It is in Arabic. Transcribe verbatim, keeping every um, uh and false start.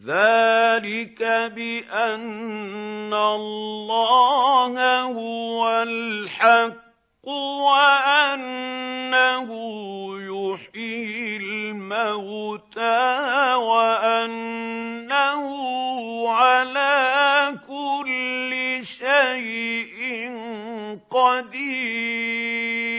ذلك بأن الله هو الحق وأنه يحيي الموتى وأنه على كل شيء قدير.